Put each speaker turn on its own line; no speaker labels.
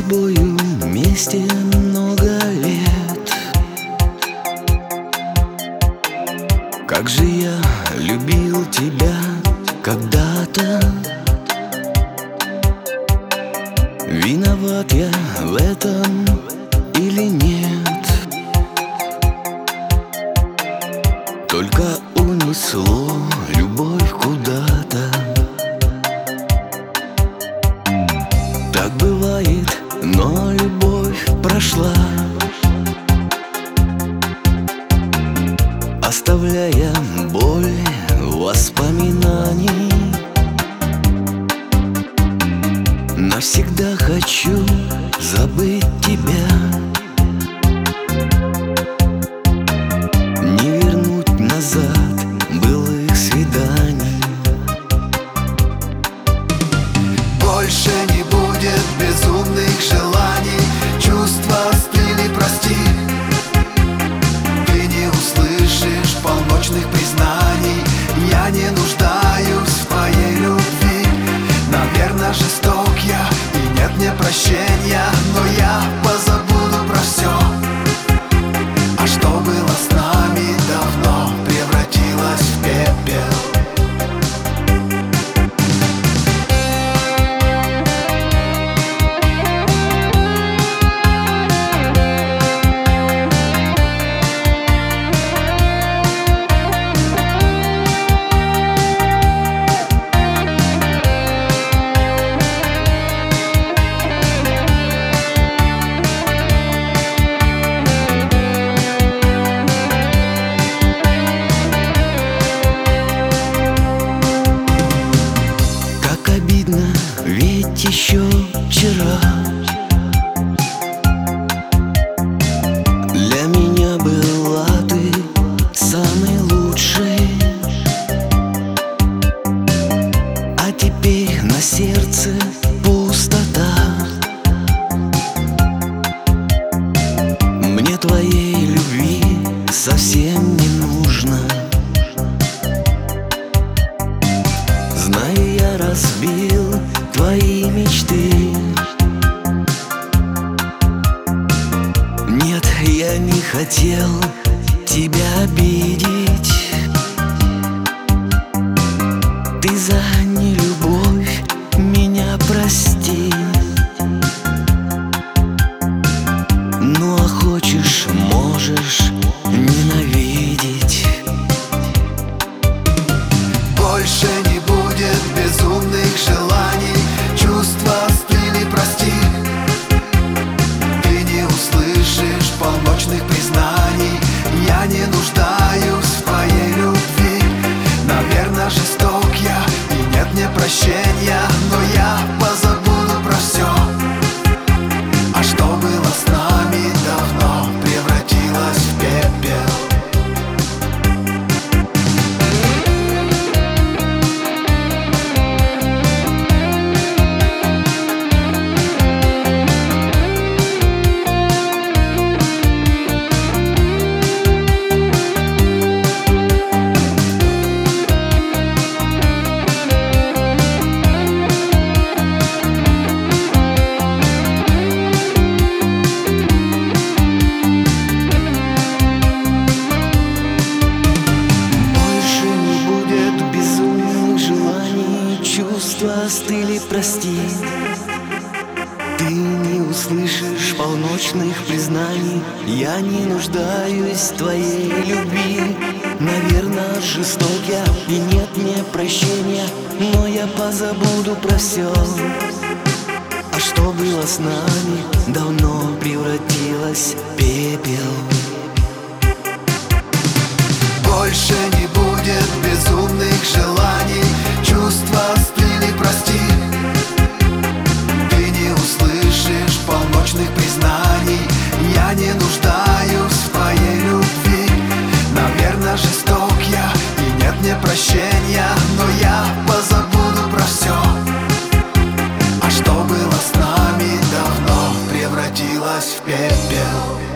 тобою вместе много лет. Как же я любил тебя когда-то. Виноват я в этом или нет? Только унесло любовь куда-то. Так бывает, но любовь прошла, оставляя боль воспоминаний. Навсегда хочу забыть тебя, не вернуть назад былых свиданий.
Больше не будет безумных желаний, чувства остыли, прости. Ты не услышишь полночных признаний. Я не нуждаюсь в твоей любви. Наверное, жесток я, и нет мне прощения, но я позабуду про все. А что было с нами давно, превратилось в пепел.
Ведь еще вчера для меня была ты самой лучшей, а теперь на сердце пустота. Мне твоей любви совсем не нужно. Знаю, я разбил твои мечты. Нет, я не хотел тебя обидеть. Ты за нелюбовь меня прости. Ну а хочешь, можешь ненавидеть.
Больше не будет безумных желаний, чувства остыли, прости. Ты не услышишь полночных признаний. Я не нуждаюсь в твоей любви. Наверное, жесток я, и нет мне прощения, но я позабуду про все. А что было с нами давно, превратилось в пепел.
Чувства остыли, прости. Ты не услышишь полночных признаний. Я не нуждаюсь в твоей любви. Наверное, жесток я, и нет мне прощения, но я позабуду про все. А что было с нами, давно превратилось в пепел.
Больше не будет безумных желаний, чувства остыли, прости. Ты не услышишь полночных признаний. Я не нуждаюсь в твоей любви. Наверное, жесток я, и нет мне прощения, но я позабуду про все. А что было с нами давно, превратилось в пепел.